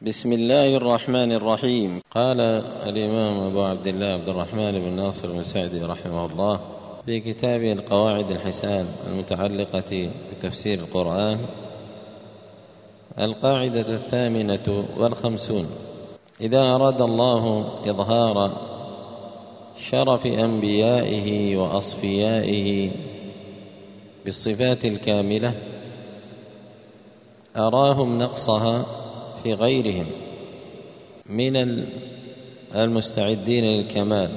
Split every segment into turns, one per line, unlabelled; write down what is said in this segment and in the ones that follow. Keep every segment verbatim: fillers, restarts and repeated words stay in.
بسم الله الرحمن الرحيم. قال الإمام أبو عبد الله عبد الرحمن بن ناصر بن سعدي رحمه الله في كتابه القواعد الحسان المتعلقة بتفسير القرآن: القاعدة الثامنة والخمسون: إذا أراد الله إظهار شرف أنبيائه وأصفيائه بالصفات الكاملة أراهم نقصها في غيرهم من المستعدين للكمال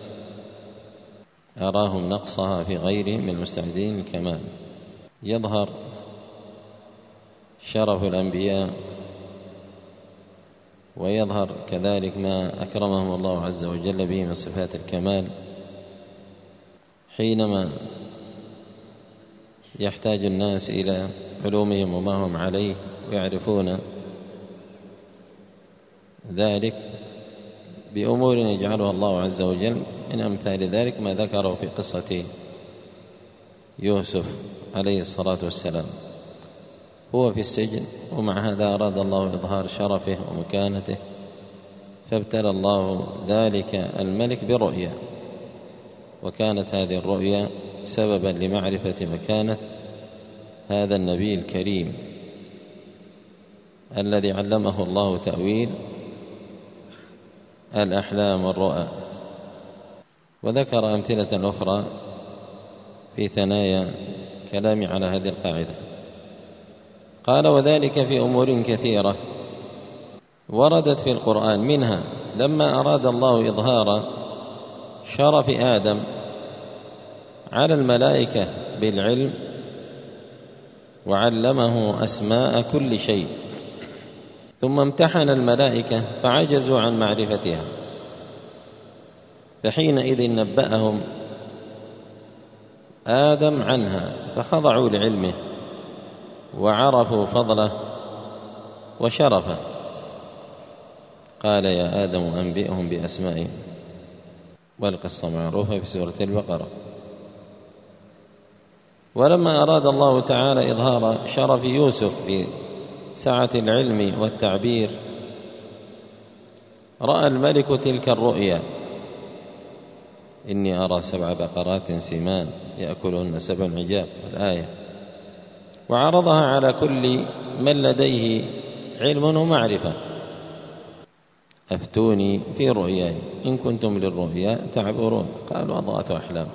أراهم نقصها في غيرهم من المستعدين للكمال يظهر شرف الأنبياء ويظهر كذلك ما أكرمهم الله عز وجل به من صفات الكمال حينما يحتاج الناس إلى علومهم وما هم عليه ويعرفون ذلك بأمور يجعلها الله عز وجل. من أمثال ذلك ما ذكره في قصة يوسف عليه الصلاة والسلام، هو في السجن ومع هذا أراد الله إظهار شرفه ومكانته، فابتلى الله ذلك الملك برؤيا، وكانت هذه الرؤيا سببا لمعرفة مكانة هذا النبي الكريم الذي علمه الله تأويل الأحلام والرؤى. وذكر أمثلة أخرى في ثنايا كلام على هذه القاعدة. قال: وذلك في أمور كثيرة وردت في القرآن، منها لما أراد الله إظهار شرف آدم على الملائكة بالعلم وعلمه أسماء كل شيء، ثم امتحن الملائكة فعجزوا عن معرفتها، فحينئذ نبأهم آدم عنها فخضعوا لعلمه وعرفوا فضله وشرفه. قال: يا آدم أنبئهم بأسمائهم، والقصة معروفة في سورة البقرة. ولما أراد الله تعالى إظهار شرف يوسف في سعة العلم والتعبير، رأى الملك تلك الرؤيا: إني أرى سبع بقرات سمان يأكلهن سبع عجاف، الآية، وعرضها على كل من لديه علم ومعرفة: أفتوني في رؤياي إن كنتم للرؤيا تعبرون. قالوا: أضغاث أحلام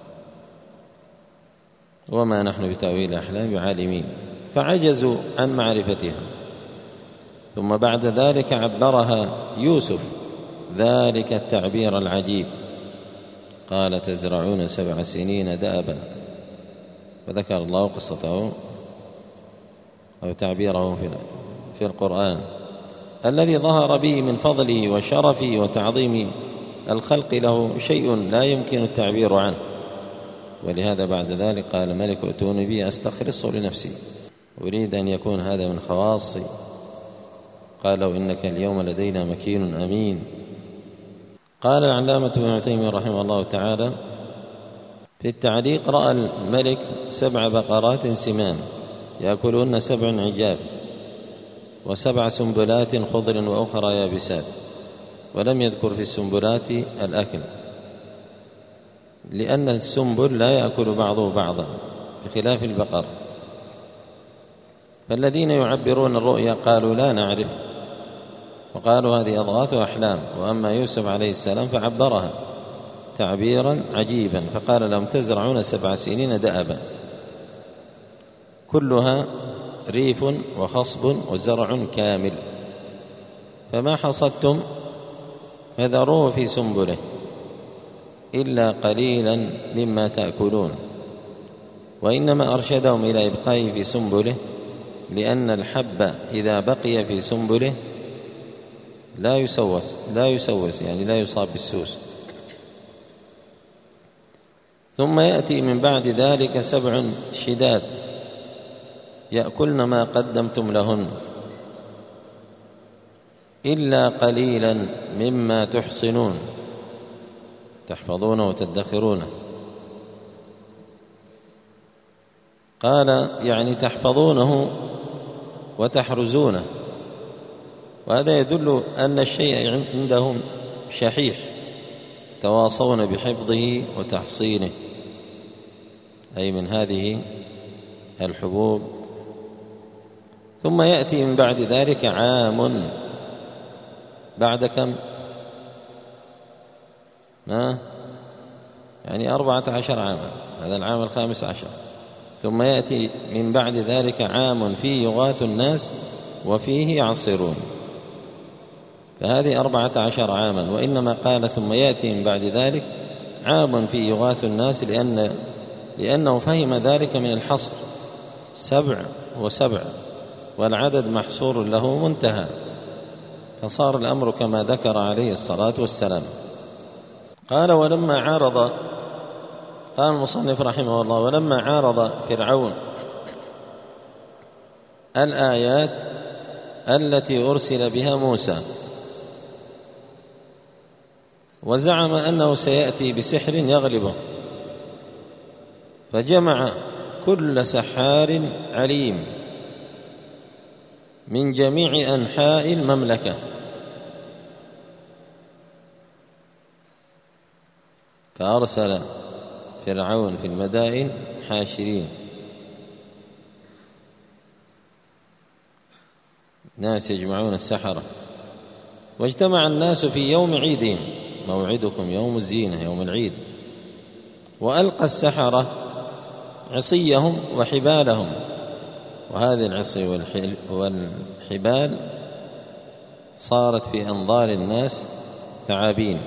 وما نحن بتأويل الأحلام بعالمين، فعجزوا عن معرفتها. ثم بعد ذلك عبرها يوسف ذلك التعبير العجيب، قال: تزرعون سبع سنين دأبا، وذكر الله قصته أو تعبيره في القرآن الذي ظهر به من فضله وشرفه وتعظيم الخلق له شيء لا يمكن التعبير عنه. ولهذا بعد ذلك قال الملك: ائتوني به أستخلصه لنفسي، أريد أن يكون هذا من خواصي. قالوا: إنك اليوم لدينا مكين أمين. قال العلامة ابن تيمية رحمه الله تعالى في التعليق: رأى الملك سبع بقرات سمان يأكلون سبع عجاف وسبع سنبلات خضر وأخرى يابسات، ولم يذكر في السنبلات الأكل، لأن السنبل لا يأكل بعضه بعضا بخلاف البقر. فالذين يعبرون الرؤيا قالوا: لا نعرف، وقالوا هذه أضغاث أحلام. وأما يوسف عليه السلام فعبرها تعبيرا عجيبا، فقال لهم: تزرعون سبع سنين دأبا، كلها ريف وخصب وزرع كامل، فما حصدتم فذروه في سنبله إلا قليلا مما تأكلون. وإنما أرشدهم إلى إبقائه في سنبله لأن الحب إذا بقي في سنبله لا يسوس لا يسوس يعني لا يصاب بالسوس. ثم يأتي من بعد ذلك سبع شداد يأكلن ما قدمتم لهن إلا قليلا مما تحصنون، تحفظونه وتدخرونه. قال: يعني تحفظونه وتحرزونه، وهذا يدل أن الشيء عندهم شحيح، يتواصون بحفظه وتحصينه، أي من هذه الحبوب. ثم يأتي من بعد ذلك عام، بعد كم؟ ما يعني أربعة عشر عاما، هذا العام الخامس عشر. ثم يأتي من بعد ذلك عام فيه يغاث الناس وفيه يعصرون، فهذه أربعة عشر عاما. وإنما قال ثم يأتي من بعد ذلك عام فيه يغاث الناس لأن لأنه فهم ذلك من الحصر، سبع وسبع، والعدد محصور له منتهى، فصار الأمر كما ذكر عليه الصلاة والسلام. قال ولما عارض، قال المصنف رحمه الله: ولما عارض فرعون الآيات التي أرسل بها موسى وزعم أنه سيأتي بسحر يغلبه، فجمع كل سحار عليم من جميع أنحاء المملكة، فأرسل فرعون في المدائن حاشرين، ناس يجمعون السحرة. واجتمع الناس في يوم عيدهم، موعدكم يوم الزينة، يوم العيد. وألقى السحرة عصيهم وحبالهم، وهذه العصي والحبال صارت في أنظار الناس ثعابين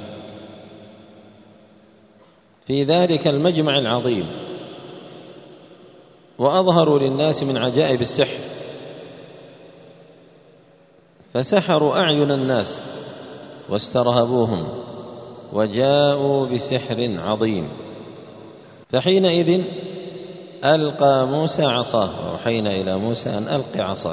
في ذلك المجمع العظيم، وأظهروا للناس من عجائب السحر، فسحروا أعين الناس واسترهبوهم وجاءوا بسحر عظيم. فحينئذ ألقى موسى عصاه، وأوحينا إلى موسى أن ألق عصاك،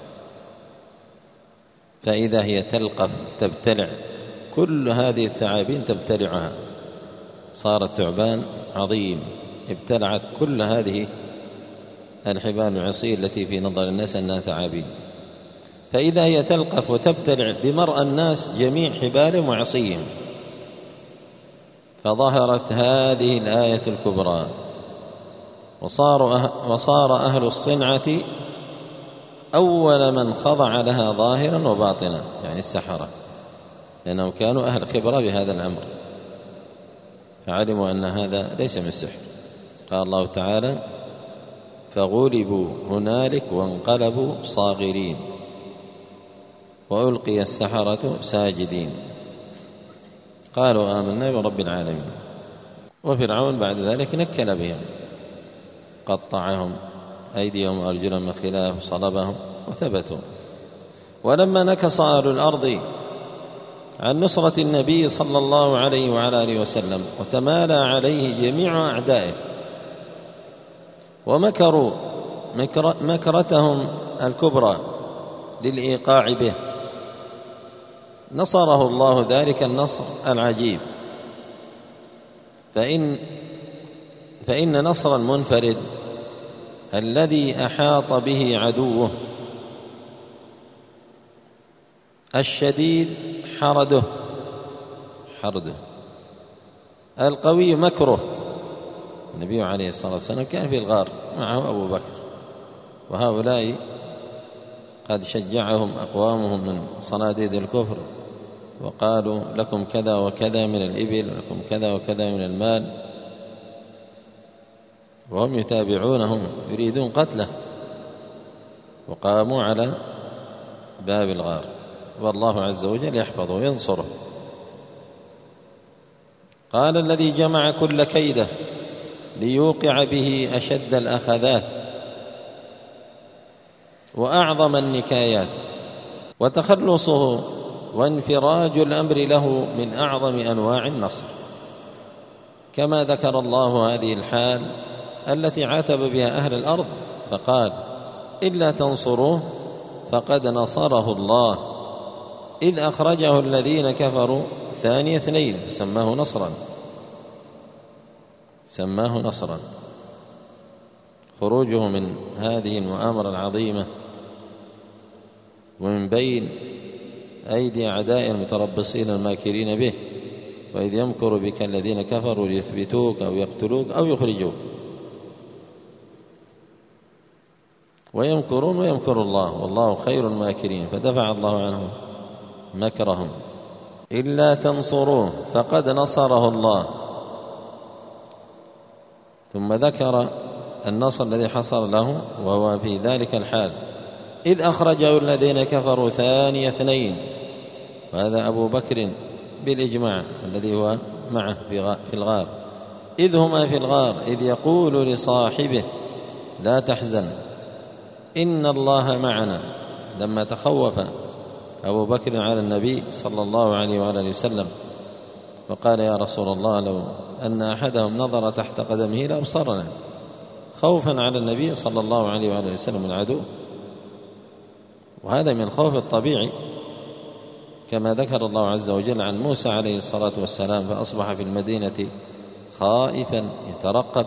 فإذا هي تلقف تبتلع، كل هذه الثعابين تبتلعها، صارت ثعبان عظيم ابتلعت كل هذه الحبال العصي التي في نظر الناس أنها ثعابين، فإذا هي تلقف وتبتلع بمرأى الناس جميع حبالهم وعصيهم. فظهرت هذه الآية الكبرى، وصار أه وصار أهل الصنعة أول من خضع لها ظاهرا وباطنا، يعني السحرة، لأنهم كانوا أهل خبرة بهذا الأمر، فعلموا أن هذا ليس من السحر. قال الله تعالى: فغلبوا هنالك وانقلبوا صاغرين وألقي السحرة ساجدين قالوا آمنا برب العالمين. وفرعون بعد ذلك نكل بهم، قطعهم أيديهم وأرجلهم من خلاف وصلبهم وثبتوا. ولما نكص أهل الأرض عن نصرة النبي صلى الله عليه وعلى آله وسلم وتمالى عليه جميع أعدائه ومكروا مكرتهم الكبرى للإيقاع به، نصره الله ذلك النصر العجيب. فإن, فإن نصر المنفرد الذي أحاط به عدوه الشديد حرده حرده القوي مكره. النبي عليه الصلاة والسلام كان في الغار معه أبو بكر، وهؤلاء قد شجعهم أقوامهم من صناديد الكفر وقالوا: لكم كذا وكذا من الإبل، لكم كذا وكذا من المال، وهم يتابعونهم يريدون قتله، وقاموا على باب الغار، والله عز وجل يحفظه وينصره. قال: الذي جمع كل كيده ليوقع به أشد الأخذات وأعظم النكايات، وتخلصه وانفراج الأمر له من أعظم أنواع النصر، كما ذكر الله هذه الحال التي عاتب بها أهل الأرض فقال: إلا تنصروه فقد نصره الله إذ أخرجه الذين كفروا ثاني اثنين سماه نصرا سماه نصرا خروجه من هذه المؤامرة العظيمة ومن بين أيدي أعداء المتربصين الماكرين به، وإذ يمكر بك الذين كفروا ليثبتوك أو يقتلوك أو يخرجوك، ويمكرون ويمكر الله والله خير الماكرين، فدفع الله عنهم مكرهم. إلا تنصروه فقد نصره الله. ثم ذكر النصر الذي حصل له وهو في ذلك الحال إذ أخرجه الذين كفروا ثاني اثنين، وهذا أبو بكر بالإجماع الذي هو معه في الغار، إذ هما في الغار إذ يقول لصاحبه لا تحزن إن الله معنا، لما تخوف أبو بكر على النبي صلى الله عليه وآله وسلم وقال يا رسول الله لو أن أحدهم نظر تحت قدمه لأبصرنا، خوفا على النبي صلى الله عليه وآله وسلم العدو. وهذا من الخوف الطبيعي كما ذكر الله عز وجل عن موسى عليه الصلاة والسلام، فأصبح في المدينة خائفا يترقب،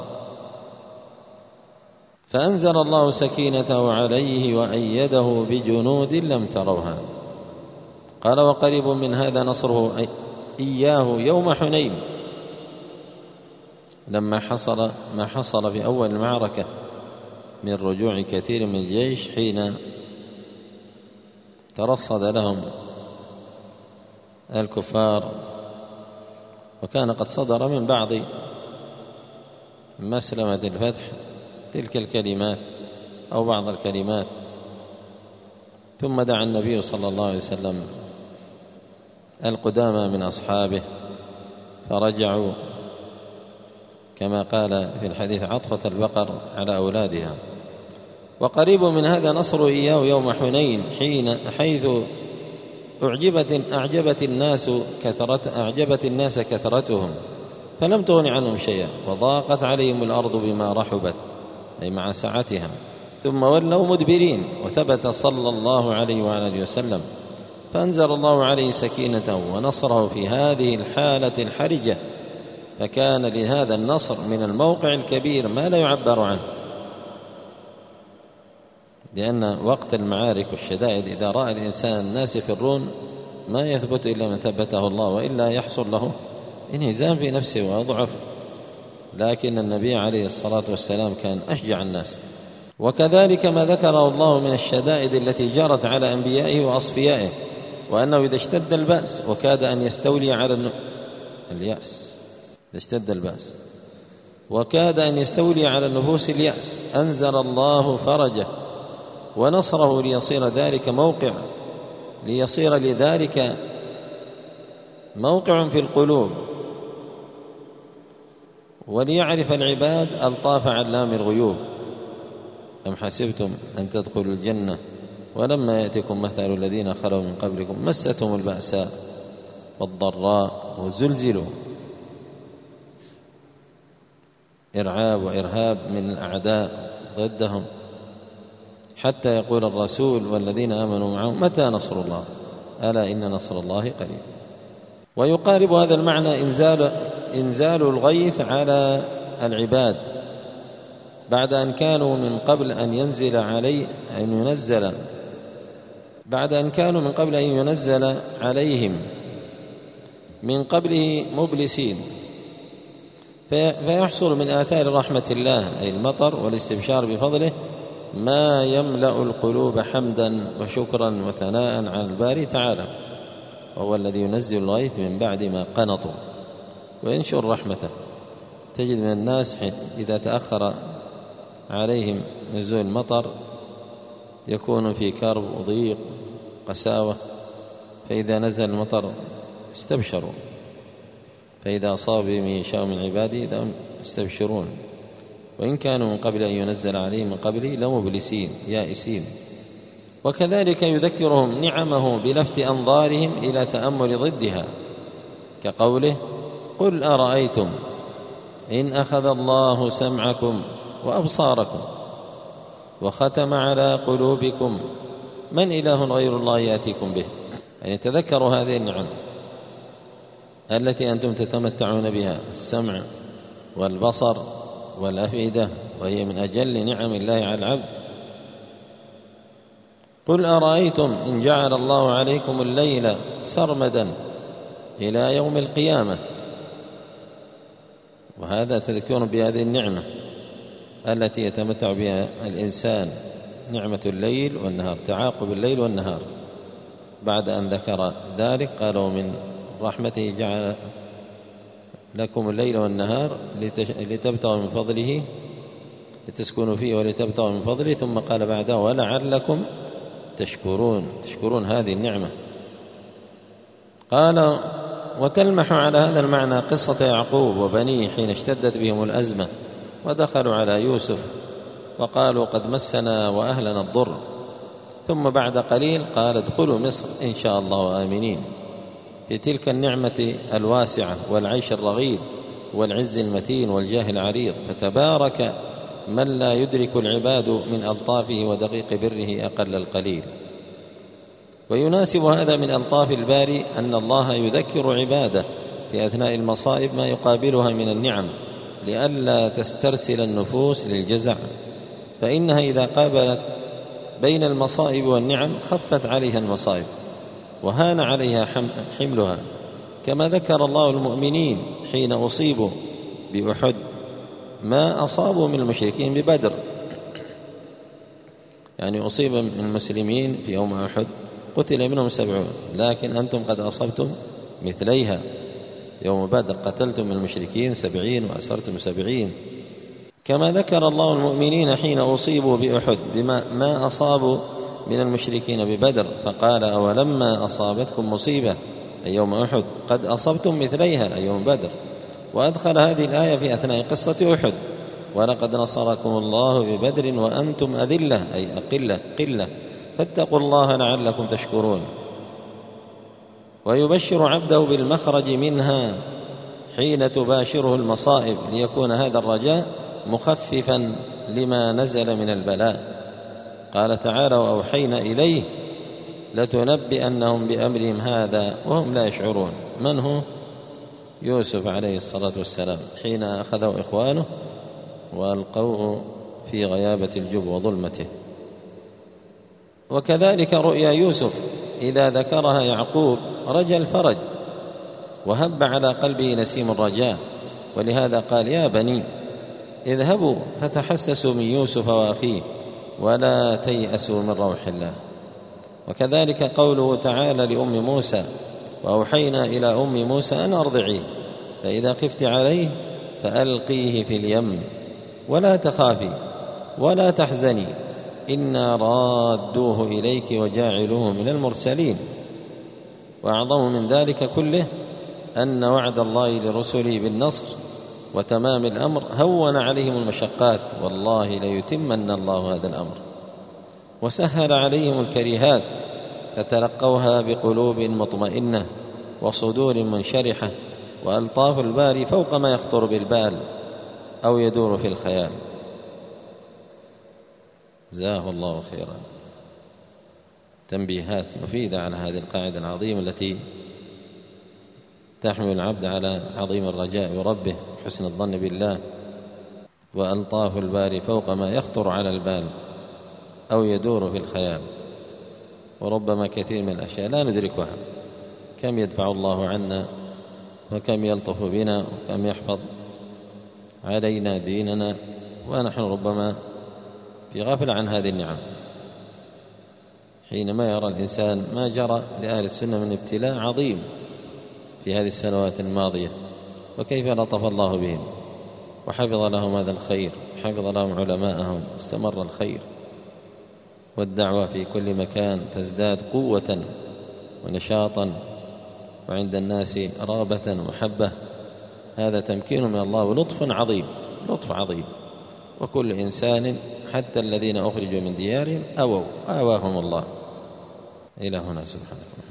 فأنزل الله سكينته عليه وأيده بجنود لم تروها. قال وقريب من هذا نصره إياه يوم حنين، لما حصل ما حصل في أول المعركة من رجوع كثير من الجيش، حين ترصد لهم الكفار، وكان قد صدر من بعض مسلمة الفتح تلك الكلمات أو بعض الكلمات، ثم دعا النبي صلى الله عليه وسلم القدامى من أصحابه فرجعوا كما قال في الحديث عطفة البقر على أولادها. وقريب من هذا نصر إياه يوم حنين، حين حيث أعجبت, أعجبت, الناس كثرت أعجبت الناس كثرتهم فلم تغن عنهم شيئا، وضاقت عليهم الأرض بما رحبت أي مع سعتها، ثم ولوا مدبرين. وثبت صلى الله عليه وآله وسلم، فأنزل الله عليه سكينته ونصره في هذه الحالة الحرجة، فكان لهذا النصر من الموقع الكبير ما لا يعبر عنه، لأن وقت المعارك والشدائد إذا رأى الإنسان الناس يفرون ما يثبت إلا من ثبته الله، وإلا يحصل له انهزام في نفسه ويضعف. لكن النبي عليه الصلاة والسلام كان أشجع الناس. وكذلك ما ذكره الله من الشدائد التي جرت على أنبيائه وأصفيائه، وأنه إذا اشتد البأس وكاد أن يستولي على اليأس، إذا اشتد البأس وكاد أن يستولي على النفوس اليأس، أنزل الله فرجه ونصره ليصير ذلك موقع ليصير لذلك موقع في القلوب، وليعرف العباد ألطاف علام الغيوب. أم حسبتم أن تدخلوا الجنة ولما يأتكم مثل الذين خلوا من قبلكم مستهم البأساء والضراء وزلزلوا، إرعاب وإرهاب من الأعداء ضدهم، حتى يقول الرسول والذين آمنوا معه متى نصر الله ألا إن نصر الله قريب. ويقارب هذا المعنى إنزال, إنزال الغيث على العباد بعد أن كانوا من قبل أن ينزل عليه أن ينزل بعد أن كانوا من قبل أن ينزل عليهم من قبله مبلسين، فيحصل من آثار رحمة الله أي المطر والاستبشار بفضله ما يملأ القلوب حمدا وشكرا وثناء على الباري تعالى، وهو الذي ينزل الغيث من بعد ما قنطوا وينشر رحمته. تجد من الناس إذا تأخر عليهم نزول المطر يكون في كرب وضيق قساوة، فإذا نزل المطر استبشروا، فإذا أصاب بهم يشاء من عباده إذا استبشرون، وإن كانوا من قبل أن ينزل عليهم من قبله لمبلسين يائسين. وكذلك يذكرهم نعمه بلفت أنظارهم إلى تأمل ضدها، كقوله قل أرأيتم إن أخذ الله سمعكم وأبصاركم وختم على قلوبكم من إله غير الله يأتيكم به. يعني تذكروا هذه النعم التي أنتم تتمتعون بها، السمع والبصر والأفئدة، وهي من أجل نعم الله على العبد. قل أرأيتم إن جعل الله عليكم الليل سرمدا إلى يوم القيامة. وهذا تذكر بهذه النعمة التي يتمتع بها الإنسان، نعمة الليل والنهار، تعاقب الليل والنهار. بعد أن ذكر ذلك قالوا من رحمته جعل لكم الليل والنهار لتبتغوا من فضله، لتسكنوا فيه ولتبتغوا من فضله، ثم قال بعده ولعلكم تشكرون، تشكرون هذه النعمة. قال وتلمح على هذا المعنى قصة يعقوب وبنيه حين اشتدت بهم الأزمة ودخلوا على يوسف وقالوا قد مسنا وأهلنا الضر، ثم بعد قليل قال ادخلوا مصر إن شاء الله آمنين. في تلك النعمة الواسعة والعيش الرغيد والعز المتين والجاه العريض، فتبارك من لا يدرك العباد من ألطافه ودقيق بره أقل القليل. ويناسب هذا من ألطاف الباري أن الله يذكر عباده في أثناء المصائب ما يقابلها من النعم لئلا تسترسل النفوس للجزع، فإنها إذا قابلت بين المصائب والنعم خفت عليها المصائب وهان عليها حملها، كما ذكر الله المؤمنين حين أصيبوا بأحد ما أصابوا من المشركين ببدر. يعني أصيب من المسلمين في يوم أحد قتل منهم سبعون، لكن أنتم قد أصبتم مثليها يوم بدر، قتلتم من المشركين سبعين وأسرتم سبعين. كما ذكر الله المؤمنين حين أصيبوا بأحد بما ما أصابوا من المشركين ببدر، فقال أولما أصابتكم مصيبة أي يوم أحد قد أصبتم مثليها أي يوم بدر. وأدخل هذه الآية في أثناء قصة أحد ولقد نصركم الله ببدر وأنتم أذلة أي أقلة قلة فاتقوا الله لعلكم تشكرون. ويبشر عبده بالمخرج منها حين تباشره المصائب ليكون هذا الرجاء مخففا لما نزل من البلاء. قال تعالى وأوحينا إليه لتنبئنهم بأمرهم هذا وهم لا يشعرون. من هو؟ يوسف عليه الصلاة والسلام حين أخذه إخوانه وألقوه في غيابة الجب وظلمته. وكذلك رؤيا يوسف إذا ذكرها يعقوب رجى الفرج وهب على قلبه نسيم الرجاء، ولهذا قال يا بني اذهبوا فتحسسوا من يوسف وأخيه ولا تيأسوا من روح الله. وكذلك قوله تعالى لأم موسى وأوحينا إلى أم موسى أن أرضعيه فإذا خفت عليه فألقيه في اليم ولا تخافي ولا تحزني إنا رادوه إليك وجاعلوه من المرسلين. وأعظم من ذلك كله أن وعد الله لرسله بالنصر وتمام الأمر هون عليهم المشقات، والله ليتمن الله هذا الأمر، وسهل عليهم الكريهات فتلقوها بقلوب مطمئنة وصدور منشرحة، وألطاف الباري فوق ما يخطر بالبال أو يدور في الخيال. جزاه الله خيرا. تنبيهات مفيدة على هذه القاعدة العظيمة التي تحمل العبد على عظيم الرجاء بربه حسن الظن بالله. وألطاف الباري فوق ما يخطر على البال أو يدور في الخيال، وربما كثير من الأشياء لا ندركها، كم يدفع الله عنا وكم يلطف بنا وكم يحفظ علينا ديننا ونحن ربما في غفلة عن هذه النعم. حينما يرى الإنسان ما جرى لأهل السنة من ابتلاء عظيم في هذه السنوات الماضية وكيف لطف الله بهم وحفظ لهم هذا الخير، حفظ لهم علماءهم، استمر الخير والدعوة في كل مكان تزداد قوة ونشاطا وعند الناس رغبة ومحبة. هذا تمكين من الله ولطف عظيم، لطف عظيم. وكل إنسان حتى الذين أخرجوا من ديارهم أووا آواهم الله. إلى هنا سبحانه.